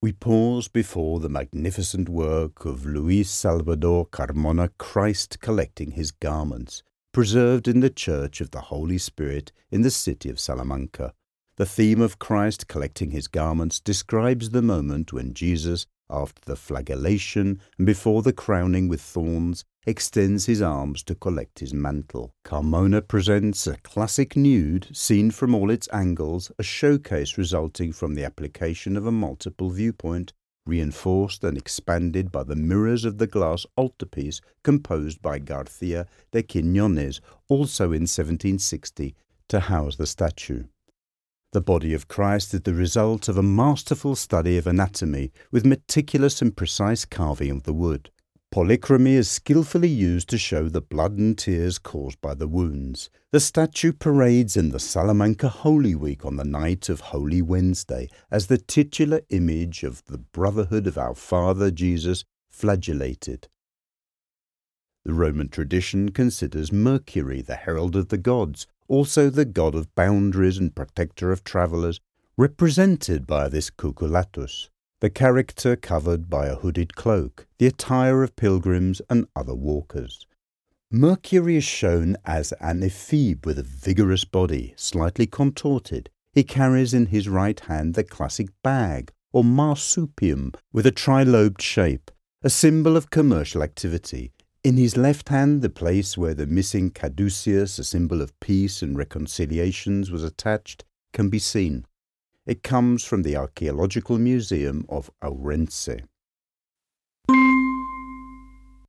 We pause before the magnificent work of Luis Salvador Carmona, Christ Collecting His Garments, preserved in the Church of the Holy Spirit in the city of Salamanca. The theme of Christ collecting his garments describes the moment when Jesus, after the flagellation and before the crowning with thorns, extends his arms to collect his mantle. Carmona presents a classic nude seen from all its angles, a showcase resulting from the application of a multiple viewpoint, reinforced and expanded by the mirrors of the glass altarpiece composed by García de Quiñones, also in 1760, to house the statue. The body of Christ is the result of a masterful study of anatomy with meticulous and precise carving of the wood. Polychromy is skillfully used to show the blood and tears caused by the wounds. The statue parades in the Salamanca Holy Week on the night of Holy Wednesday as the titular image of the brotherhood of our Father Jesus flagellated. The Roman tradition considers Mercury the herald of the gods, also the god of boundaries and protector of travellers, represented by this cucullatus, the character covered by a hooded cloak, the attire of pilgrims and other walkers. Mercury is shown as an ephebe with a vigorous body, slightly contorted. He carries in his right hand the classic bag, or marsupium, with a trilobed shape, a symbol of commercial activity. In his left hand, the place where the missing caduceus, a symbol of peace and reconciliations, was attached, can be seen. It comes from the Archaeological Museum of Ourense.